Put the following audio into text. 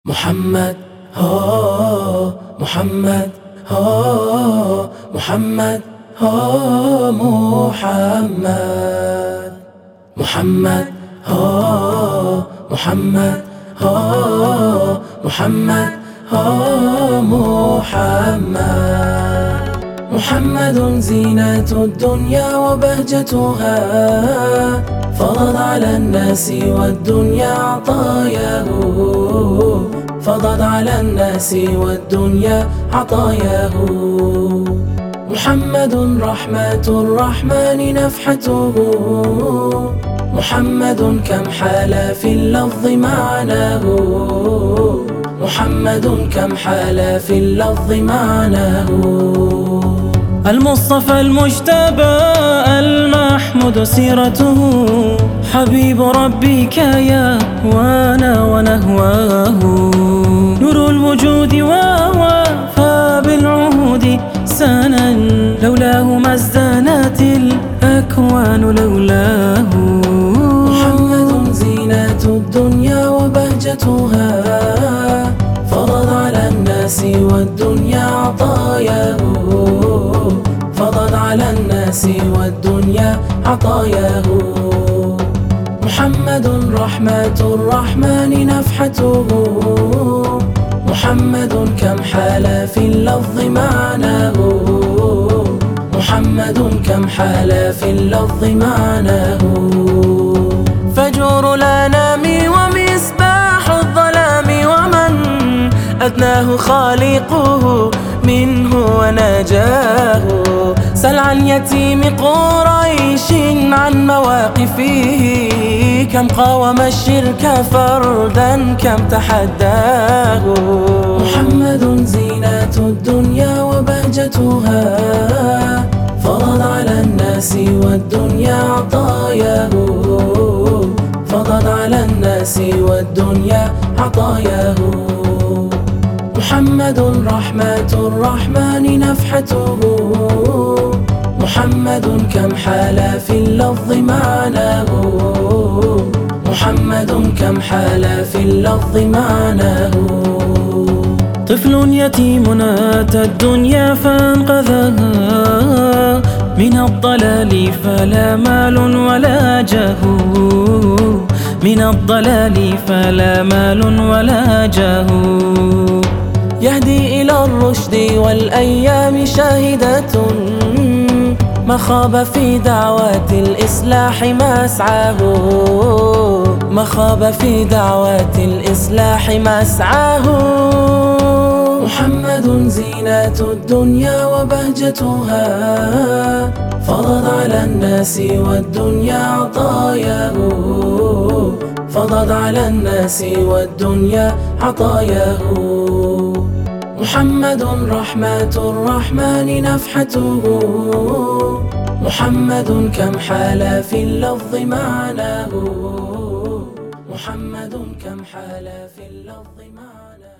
محمد هو محمد هو محمد هو محمد محمد هو محمد هو محمد هو محمد محمد زينة الدنيا وبهجتها فرض على الناس والدنيا عطاياه فرض على الناس والدنيا عطاياه محمد رحمة الرحمن نفحته محمد كم حال في اللفظ معناه محمد كم حال في اللفظ معناه المصطفى المجتبى المحمود سيرته حبيب ربي كيا وانا ونهواه نور الوجود ووفى بالعهود سنا لولاه ما ازدانت الأكوان لولاه محمد زينة الدنيا وبهجتها فرض على الناس والدنيا عطاياه فرض على الناس والدنيا عطاياه محمد رحمة الرحمن نفحته محمد كم حال في اللفظ معناه محمد كم حال في اللفظ معناه فجور الأنام ومصباح الظلام ومن أدناه خالقه منه ونجاه سل عن يتيم قريش عن مواقفه كم قاوم الشرك فردا كم تحداه محمد زينة الدنيا وبهجتها فرض على الناس والدنيا عطاياه فرض على الناس والدنيا عطاياه محمد رحمة الرحمن نفحته محمد كم حال في اللفظ معناه محمد كم حال في اللفظ معناه طفل يتيم أتى الدنيا فانقذها من الضلال فلا مال ولا جاه من الضلال فلا مال ولا جاه يهدي إلى الرشد والأيام شاهدة ما خاب في دعوات الإصلاح مسعاه ما خاب في دعوات الإصلاح مسعاه محمد زينة الدنيا وبهجتها فرض على الناس والدنيا عطاياه فرض على الناس والدنيا عطاياه محمد رحمة الرحمن نفحته محمد كم حال في اللفظ معناه محمد كم حال في اللفظ معناه